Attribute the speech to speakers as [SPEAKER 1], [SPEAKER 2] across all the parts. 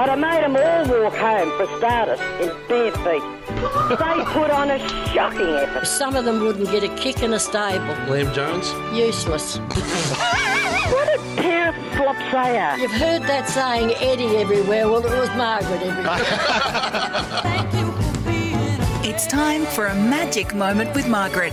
[SPEAKER 1] But I made them all walk home, for starters, in bare feet. They put on a shocking effort.
[SPEAKER 2] Some of them wouldn't get a kick in a stable.
[SPEAKER 3] Liam Jones?
[SPEAKER 2] Useless.
[SPEAKER 1] What a pair of flops they are.
[SPEAKER 2] You've heard that saying, Eddie everywhere. Well, it was Margaret everywhere.
[SPEAKER 4] It's time for a magic moment with Margaret.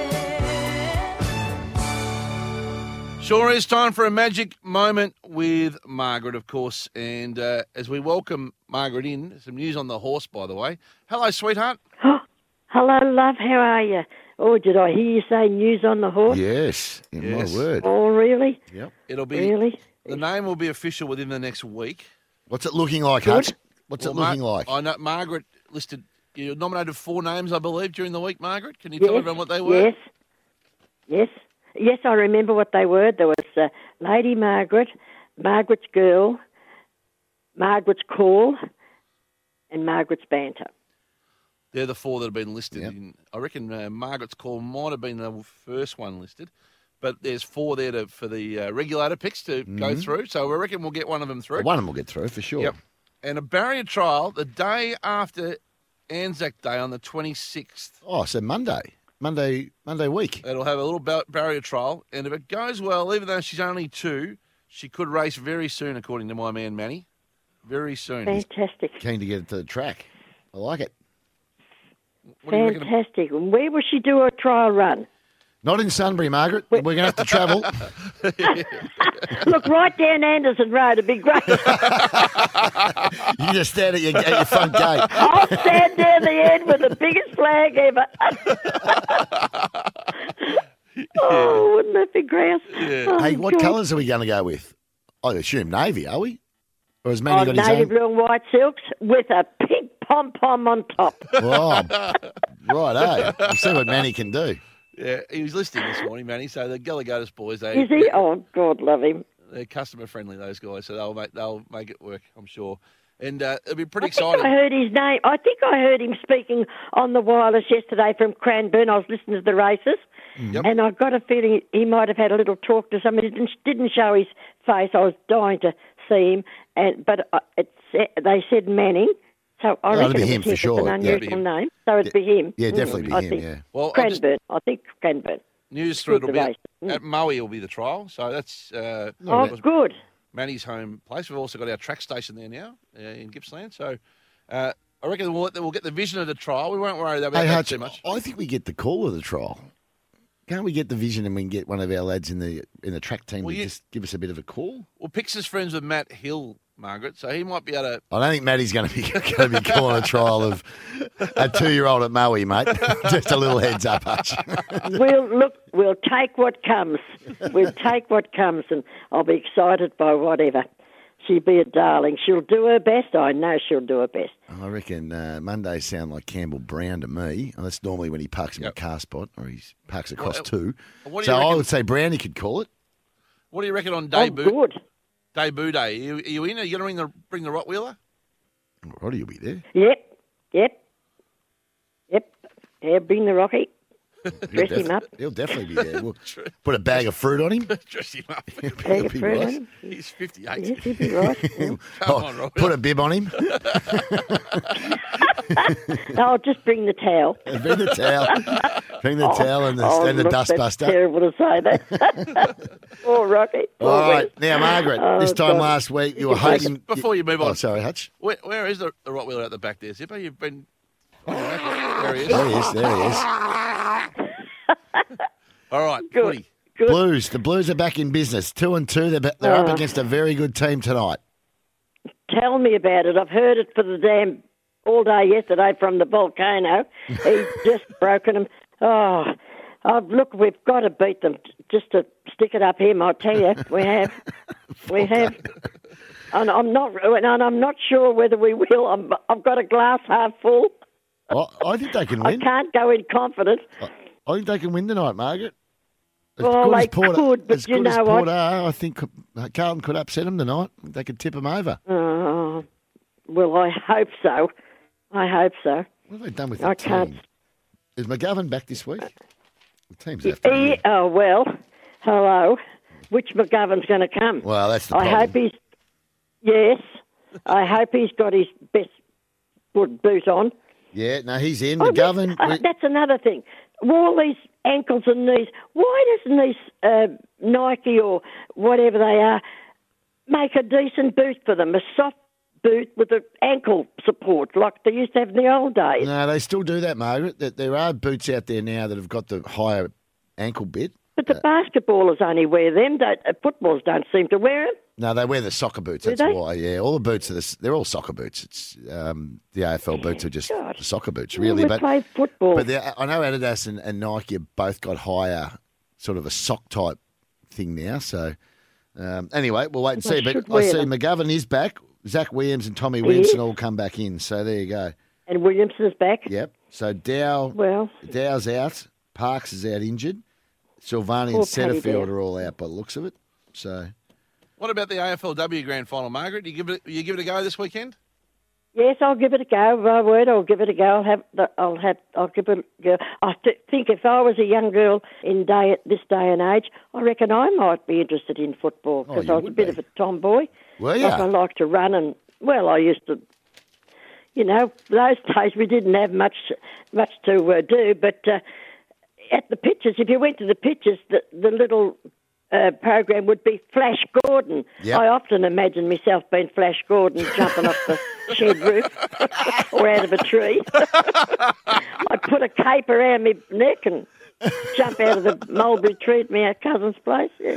[SPEAKER 3] Sure is time for a magic moment with Margaret, of course. And as we welcome Margaret in, some news on the horse, by the way. Hello, sweetheart.
[SPEAKER 1] Oh, hello, love. How are you? Oh, did I hear you say news on the horse?
[SPEAKER 5] Yes, my word.
[SPEAKER 1] Oh, really?
[SPEAKER 5] Yep.
[SPEAKER 3] It'll be
[SPEAKER 1] Really?
[SPEAKER 3] The name will be official within the next week.
[SPEAKER 5] What's it looking like, Hutch? What's it looking like?
[SPEAKER 3] I know Margaret listed. You nominated 4 names, I believe, during the week. Margaret, can you tell everyone what they were?
[SPEAKER 1] Yes, I remember what they were. There was Lady Margaret, Margaret's Girl, Margaret's Call, and Margaret's Banter.
[SPEAKER 3] They're the 4 that have been listed.
[SPEAKER 5] Yep.
[SPEAKER 3] I reckon Margaret's Call might have been the first one listed, but there's 4 there for the regulator picks to go through. So we reckon we'll get one of them through.
[SPEAKER 5] One of them will get through for sure.
[SPEAKER 3] Yep. And a barrier trial the day after Anzac Day on the 26th.
[SPEAKER 5] Oh, so Monday week.
[SPEAKER 3] It'll have a little barrier trial, and if it goes well, even though she's only 2, she could race very soon, according to my man Manny. Very soon.
[SPEAKER 1] Fantastic.
[SPEAKER 5] Keen to get it to the track. I like it.
[SPEAKER 3] What do you reckon?
[SPEAKER 1] Fantastic. And where will she do a trial run?
[SPEAKER 5] Not in Sunbury, Margaret. We're going to have to travel.
[SPEAKER 1] Look, right down Anderson Road. It'd be great.
[SPEAKER 5] You can just stand at your front gate.
[SPEAKER 1] I'll stand down the end with the biggest flag ever. Oh, wouldn't that be grouse?
[SPEAKER 3] Yeah.
[SPEAKER 1] Oh,
[SPEAKER 5] Hey, what
[SPEAKER 1] God.
[SPEAKER 5] colours are we going to go with? I assume navy, are we? Or has Manny got his
[SPEAKER 1] navy
[SPEAKER 5] own?
[SPEAKER 1] blue and white silks with a pink pom-pom on top.
[SPEAKER 5] Oh, right, You see what Manny can do.
[SPEAKER 3] Yeah, he was listening this morning, Manny. So the Galligatus boys,
[SPEAKER 1] Is he? Oh, God, love him.
[SPEAKER 3] they're customer friendly, those guys. So they'll make it work, I'm sure. And it'll be pretty
[SPEAKER 1] I think
[SPEAKER 3] exciting.
[SPEAKER 1] I heard his name. I think I heard him speaking on the wireless yesterday from Cranbourne. I was listening to the races, and I got a feeling he might have had a little talk to somebody. Didn't show his face. I was dying to see him, but they said Manning. So I
[SPEAKER 5] That'll
[SPEAKER 1] reckon
[SPEAKER 5] be
[SPEAKER 1] it
[SPEAKER 5] him
[SPEAKER 1] was
[SPEAKER 5] for
[SPEAKER 1] him.
[SPEAKER 5] sure.
[SPEAKER 1] It's an
[SPEAKER 5] Yeah.
[SPEAKER 1] unusual name, so it'd be him.
[SPEAKER 5] Yeah, definitely be
[SPEAKER 1] I
[SPEAKER 5] him,
[SPEAKER 1] think.
[SPEAKER 5] yeah.
[SPEAKER 3] Well,
[SPEAKER 1] Cranbourne. I think Cranbourne.
[SPEAKER 3] News through
[SPEAKER 1] Good
[SPEAKER 3] it'll be
[SPEAKER 1] race.
[SPEAKER 3] at Maui will be the trial. So that's
[SPEAKER 1] Oh, good.
[SPEAKER 3] Manny's home place. We've also got our track station there now in Gippsland. So I reckon we'll get the vision of the trial. We won't worry about
[SPEAKER 5] Hey,
[SPEAKER 3] that
[SPEAKER 5] Hutch,
[SPEAKER 3] too much.
[SPEAKER 5] I think we get the call of the trial. Can't we get the vision and we can get one of our lads in the track team to just give us a bit of a call?
[SPEAKER 3] Well, Pix is friends with Matt Hill, Margaret, so he might be able to.
[SPEAKER 5] I don't think Matty's going to be calling a trial of a 2-year-old at Maui, mate. Just a little heads up, Hutch.
[SPEAKER 1] We'll take what comes. We'll take what comes, and I'll be excited by whatever. She'll be a darling. She'll do her best. I know she'll do her best.
[SPEAKER 5] I reckon Mondays sound like Campbell Brown to me. And that's normally when he parks in a
[SPEAKER 3] Yep.
[SPEAKER 5] car spot or he parks across 2.
[SPEAKER 3] what do you
[SPEAKER 5] So I
[SPEAKER 3] reckon-
[SPEAKER 5] would say Brownie could call it.
[SPEAKER 3] What do you reckon on
[SPEAKER 1] Oh,
[SPEAKER 3] debut?
[SPEAKER 1] good.
[SPEAKER 3] Debut day. Are you in? Are you going to bring the Rottweiler?
[SPEAKER 5] Roddy will be there.
[SPEAKER 1] Yep. Yeah, bring the Rocky. Dress him up.
[SPEAKER 5] He'll definitely be there. We'll put a bag of fruit on him.
[SPEAKER 3] Dress him up.
[SPEAKER 5] He'll be
[SPEAKER 1] fruit on
[SPEAKER 5] right.
[SPEAKER 1] him.
[SPEAKER 3] He's 58.
[SPEAKER 1] Yes, he'll be right. Yeah.
[SPEAKER 3] Come on, Robbie.
[SPEAKER 5] Put a bib on him.
[SPEAKER 1] No, I'll just bring the towel.
[SPEAKER 5] Bring the towel. Bring the towel and the
[SPEAKER 1] look,
[SPEAKER 5] dust
[SPEAKER 1] that's
[SPEAKER 5] buster.
[SPEAKER 1] terrible to say that. Poor Rocky.
[SPEAKER 5] All right. Now, Margaret, this time
[SPEAKER 1] God.
[SPEAKER 5] last week you were hoping...
[SPEAKER 3] Before you move on.
[SPEAKER 5] Oh, sorry, Hutch.
[SPEAKER 3] Where is the Rottweiler at the back there, Zipper? You've been... There he is.
[SPEAKER 5] There he is.
[SPEAKER 3] All right,
[SPEAKER 1] Good.
[SPEAKER 3] footy.
[SPEAKER 1] Good.
[SPEAKER 5] Blues. The Blues are back in business. 2-2. They're up against a very good team tonight.
[SPEAKER 1] Tell me about it. I've heard it for the damn all day yesterday from the volcano. He's just broken them. Oh, look, we've got to beat them just to stick it up him. I tell you, we have. We have. And I'm not sure whether we will. I've got a glass half full.
[SPEAKER 5] I think they can
[SPEAKER 1] I
[SPEAKER 5] win.
[SPEAKER 1] can't go in confidence.
[SPEAKER 5] I think they can win tonight, Margaret. As
[SPEAKER 1] Well,
[SPEAKER 5] good as
[SPEAKER 1] they could, but
[SPEAKER 5] as
[SPEAKER 1] you
[SPEAKER 5] good as
[SPEAKER 1] know
[SPEAKER 5] Port
[SPEAKER 1] what?
[SPEAKER 5] are, I think Carlton could upset them tonight. They could tip them over.
[SPEAKER 1] Well, I hope so. I hope so.
[SPEAKER 5] What have they done with the
[SPEAKER 1] I
[SPEAKER 5] team?
[SPEAKER 1] can't.
[SPEAKER 5] Is McGovern back this week? The team's after him.
[SPEAKER 1] Oh, well, hello. Which McGovern's going to come?
[SPEAKER 5] Well, that's the
[SPEAKER 1] I
[SPEAKER 5] problem.
[SPEAKER 1] hope he's... Yes. I hope he's got his best good boot on.
[SPEAKER 5] Yeah, no, he's in.
[SPEAKER 1] Oh,
[SPEAKER 5] McGovern.
[SPEAKER 1] that's another thing. All these ankles and knees. Why doesn't these Nike or whatever they are make a decent boot for them? A soft boot with an ankle support like they used to have in the old days.
[SPEAKER 5] No, they still do that, Margaret. There are boots out there now that have got the higher ankle bit.
[SPEAKER 1] But the basketballers only wear them. Footballers don't seem to wear them.
[SPEAKER 5] No, they wear the soccer boots.
[SPEAKER 1] Do
[SPEAKER 5] That's
[SPEAKER 1] they?
[SPEAKER 5] why. Yeah, all the boots they're all soccer boots. It's the AFL boots are just
[SPEAKER 1] God.
[SPEAKER 5] the soccer boots,
[SPEAKER 1] Well,
[SPEAKER 5] really.
[SPEAKER 1] we
[SPEAKER 5] but
[SPEAKER 1] play football.
[SPEAKER 5] But I know Adidas and Nike have both got higher, sort of a sock type thing now. So anyway, we'll wait and see. But
[SPEAKER 1] should
[SPEAKER 5] I
[SPEAKER 1] wear
[SPEAKER 5] see
[SPEAKER 1] them.
[SPEAKER 5] McGovern is back. Zach Williams and Tommy Williamson all come back in. So there you go.
[SPEAKER 1] And Williamson's back.
[SPEAKER 5] Yep. So Dow's out. Parks is out injured. Silvani and
[SPEAKER 1] Poor Paddy
[SPEAKER 5] Setterfield
[SPEAKER 1] Dow.
[SPEAKER 5] are all out by the looks of it. So
[SPEAKER 3] What about the AFLW Grand Final, Margaret? You give it a go this weekend?
[SPEAKER 1] Yes, I'll give it a go. My word, I'll give it a go. I'll give it a go. I think if I was a young girl this day and age, I reckon I might be interested in football because
[SPEAKER 5] you
[SPEAKER 1] I was a
[SPEAKER 5] would
[SPEAKER 1] bit
[SPEAKER 5] be.
[SPEAKER 1] of a tomboy.
[SPEAKER 5] Were ya?
[SPEAKER 1] I like to run and I used to. Those days we didn't have much to do, but at the pitches, if you went to the pitches, the little program would be Flash Gordon.
[SPEAKER 5] Yep.
[SPEAKER 1] I often imagine myself being Flash Gordon jumping off the shed roof or out of a tree. I'd put a cape around my neck and jump out of the mulberry tree at my cousin's place. Yeah.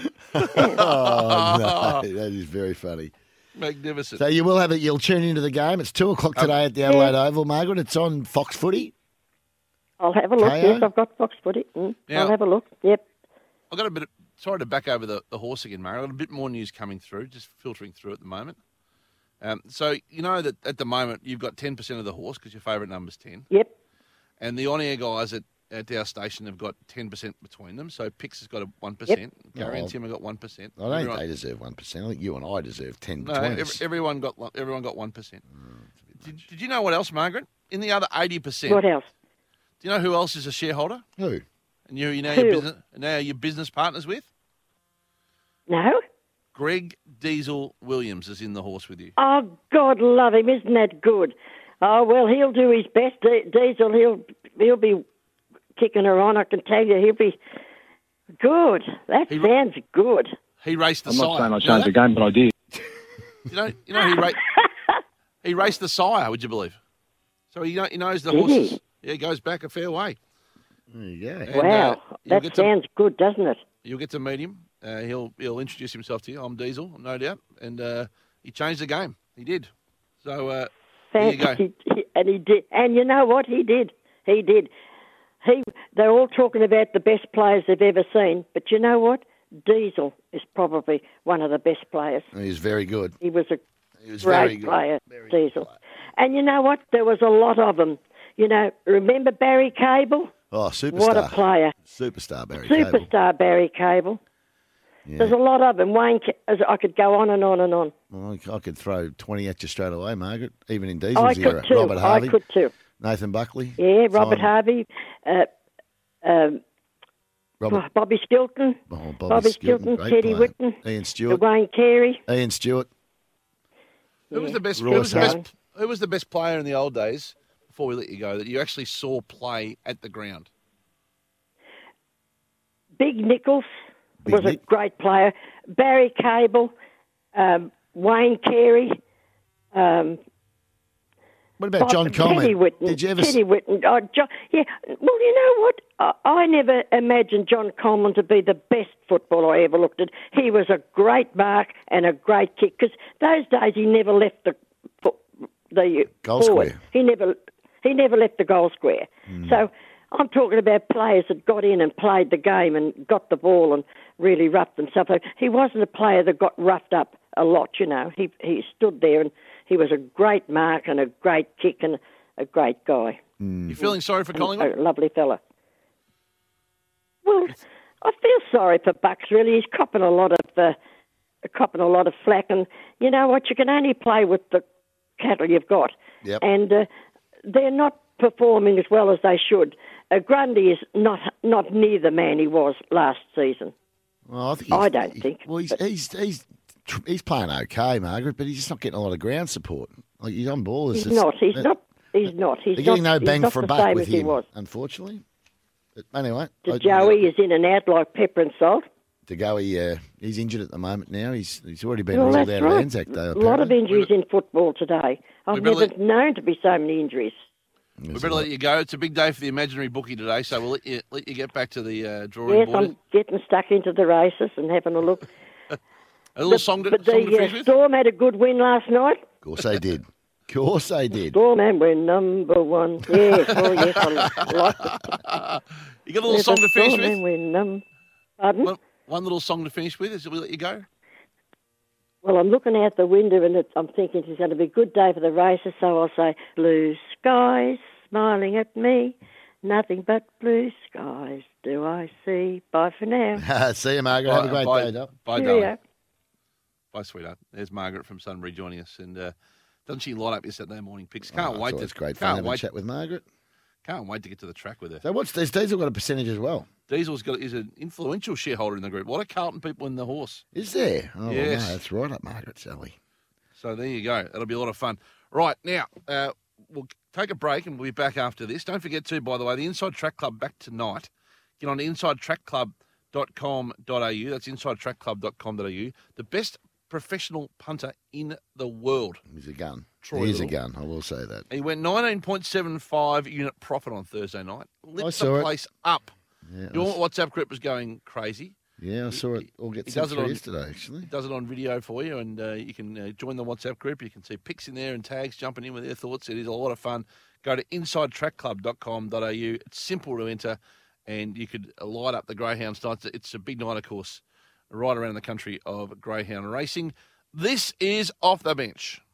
[SPEAKER 5] oh no, that is very funny.
[SPEAKER 3] Magnificent.
[SPEAKER 5] So you'll tune into the game. It's 2:00 today at the Adelaide Oval, Margaret. It's on Fox Footy.
[SPEAKER 1] I'll have a look.
[SPEAKER 5] KO?
[SPEAKER 1] Yes, I've got Fox Footy.
[SPEAKER 3] Yeah.
[SPEAKER 1] I'll have a look. Yep.
[SPEAKER 3] I've got a bit of, sorry to back over the horse again, Margaret. I've got a bit more news coming through, just filtering through at the moment. So you know that at the moment you've got 10% of the horse because your favourite number's 10.
[SPEAKER 1] Yep.
[SPEAKER 3] And the on-air guys at our station have got 10% between them. So Pix has got a 1%. Gary and Tim have got 1%.
[SPEAKER 5] I don't think they deserve 1%. I think you and I deserve 10
[SPEAKER 3] No,
[SPEAKER 5] between us.
[SPEAKER 3] everyone got 1%. Did you know what else, Margaret? In the other 80%.
[SPEAKER 1] What else?
[SPEAKER 3] Do you know who else is a shareholder?
[SPEAKER 5] Who?
[SPEAKER 3] And you know
[SPEAKER 1] Who?
[SPEAKER 3] your business partners with?
[SPEAKER 1] No?
[SPEAKER 3] Greg Diesel Williams is in the horse with you.
[SPEAKER 1] Oh, God love him. Isn't that good? Oh, well, he'll do his best. Diesel, he'll be kicking her on. I can tell you, he'll be good. That sounds good.
[SPEAKER 3] He raced the
[SPEAKER 6] I'm
[SPEAKER 3] sire.
[SPEAKER 6] not saying I
[SPEAKER 3] You know
[SPEAKER 6] changed the
[SPEAKER 3] that?
[SPEAKER 6] game, but I did.
[SPEAKER 3] He raced the sire, would you believe? So he knows the
[SPEAKER 1] Did
[SPEAKER 3] horses.
[SPEAKER 1] he?
[SPEAKER 3] Yeah, he goes back a fair way.
[SPEAKER 5] There you go.
[SPEAKER 3] And,
[SPEAKER 1] Wow,
[SPEAKER 3] you'll
[SPEAKER 1] that
[SPEAKER 3] get to-
[SPEAKER 1] sounds good, doesn't it?
[SPEAKER 3] You'll get to meet him. He'll introduce himself to you. I'm Diesel, no doubt. And he changed the game. He did. So there you go.
[SPEAKER 1] And he did. And you know what? He did. He did. They're all talking about the best players they've ever seen. But you know what? Diesel is probably one of the best players.
[SPEAKER 5] He's very good.
[SPEAKER 1] He was a
[SPEAKER 5] He was very
[SPEAKER 1] great
[SPEAKER 5] good.
[SPEAKER 1] player,
[SPEAKER 5] Very good
[SPEAKER 1] Diesel.
[SPEAKER 5] player.
[SPEAKER 1] And you know what? There was a lot of them. You know, remember Barry Cable?
[SPEAKER 5] Oh, superstar.
[SPEAKER 1] What a player.
[SPEAKER 5] Superstar, Barry Cable.
[SPEAKER 1] Superstar Barry Cable.
[SPEAKER 5] Yeah.
[SPEAKER 1] There's a lot of them. I could go on and on and on.
[SPEAKER 5] Well, I could throw 20 at you straight away, Margaret, even in Diesel's
[SPEAKER 1] I could
[SPEAKER 5] era.
[SPEAKER 1] too.
[SPEAKER 5] Robert Harvey,
[SPEAKER 1] I could too.
[SPEAKER 5] Nathan Buckley.
[SPEAKER 1] Yeah, Robert
[SPEAKER 5] Simon-
[SPEAKER 1] Harvey,
[SPEAKER 5] Robert,
[SPEAKER 1] Bobby Stilton,
[SPEAKER 5] oh,
[SPEAKER 1] Bobby Stilton,
[SPEAKER 5] great
[SPEAKER 1] Teddy
[SPEAKER 5] player.
[SPEAKER 1] Whitten,
[SPEAKER 5] Ian Stewart.
[SPEAKER 1] Wayne Carey.
[SPEAKER 5] Ian Stewart.
[SPEAKER 3] Who was the best?
[SPEAKER 5] Raw
[SPEAKER 3] Who was the
[SPEAKER 5] Star.
[SPEAKER 3] best? Who was the best player in the old days? Before we let you go, that you actually saw play at the ground.
[SPEAKER 1] Big Nichols
[SPEAKER 5] Big
[SPEAKER 1] was
[SPEAKER 5] Nick.
[SPEAKER 1] a great player. Barry Cable, Wayne Carey.
[SPEAKER 5] What about John Coleman?
[SPEAKER 1] Teddy Whitten.
[SPEAKER 5] Did you ever?
[SPEAKER 1] Teddy Whitten. Oh, yeah. Well, you know what? I never imagined John Coleman to be the best footballer I ever looked at. He was a great mark and a great kick because those days he never left the
[SPEAKER 5] Goal
[SPEAKER 1] forward.
[SPEAKER 5] square.
[SPEAKER 1] He never left the goal square. So I'm talking about players that got in and played the game and got the ball and really roughed themselves up. He wasn't a player that got roughed up a lot, you know. He stood there and he was a great mark and a great kick and a great guy.
[SPEAKER 3] You feeling sorry for
[SPEAKER 1] A
[SPEAKER 3] Collingwood?
[SPEAKER 1] lovely fella. Well, I feel sorry for Bucks. Really, he's copping a lot of flack, and you know what? You can only play with the cattle you've got,
[SPEAKER 5] Yep.
[SPEAKER 1] and they're not performing as well as they should. Grundy is not near the man he was last season.
[SPEAKER 5] Well, I think
[SPEAKER 1] I don't think,
[SPEAKER 5] Well, he's he's playing okay, Margaret, but he's just not getting a lot of ground support. Like, he's on ball.
[SPEAKER 1] He's not. He's not.
[SPEAKER 5] They're getting no bang for a buck with him,
[SPEAKER 1] was.
[SPEAKER 5] unfortunately. But anyway.
[SPEAKER 1] Joey is in and out like pepper and salt.
[SPEAKER 5] Joey, he's injured at the moment now. He's already been ruled out of Anzac Day.
[SPEAKER 1] A lot of injuries in football today. I've never known to be so many injuries.
[SPEAKER 3] We better let you go. It's a big day for the imaginary bookie today, so we'll let you get back to the drawing board.
[SPEAKER 1] Yes, I'm getting stuck into the races and having a look.
[SPEAKER 3] A little song to
[SPEAKER 1] finish with? Storm had a good win last night.
[SPEAKER 5] Of course they did.
[SPEAKER 1] Storm and we're number one. Yes, yes, I like it.
[SPEAKER 3] You got a little song to finish with?
[SPEAKER 1] And we're Pardon?
[SPEAKER 3] One little song to finish with, as we let you go?
[SPEAKER 1] Well, I'm looking out the window and I'm thinking it's going to be a good day for the races, so I'll say, blue skies smiling at me, nothing but blue skies do I see. Bye for now.
[SPEAKER 5] See you, Margaret. Have a great day, Doc.
[SPEAKER 3] Bye, darling. Bye, sweetheart. There's Margaret from Sunbury joining us, and doesn't she light up your Saturday morning picks? Can't wait.
[SPEAKER 5] It's great fun having a chat with Margaret.
[SPEAKER 3] Can't wait to get to the track with her.
[SPEAKER 5] So what's this? Diesel got a percentage as well.
[SPEAKER 3] Diesel's is an influential shareholder in the group. A lot of Carlton people in the horse.
[SPEAKER 5] Is there? Oh,
[SPEAKER 3] yes.
[SPEAKER 5] No, that's right up Margaret, Sally.
[SPEAKER 3] So there you go. That'll be a lot of fun. Right, now, we'll take a break and we'll be back after this. Don't forget to, by the way, the Inside Track Club back tonight. Get on to insidetrackclub.com.au. That's insidetrackclub.com.au. The best professional punter in the world.
[SPEAKER 5] He's a gun.
[SPEAKER 3] He's
[SPEAKER 5] a gun, I will say that.
[SPEAKER 3] He went 19.75 unit profit on Thursday night. Lit the place up.
[SPEAKER 5] Yeah,
[SPEAKER 3] Your WhatsApp group was going crazy.
[SPEAKER 5] Yeah, I saw it all get sent through yesterday, actually.
[SPEAKER 3] He does it on video for you, and you can join the WhatsApp group. You can see pics in there and tags jumping in with their thoughts. It is a lot of fun. Go to insidetrackclub.com.au. It's simple to enter, and you could light up the Greyhound nights. It's a big night, of course, right around the country of Greyhound racing. This is Off the Bench.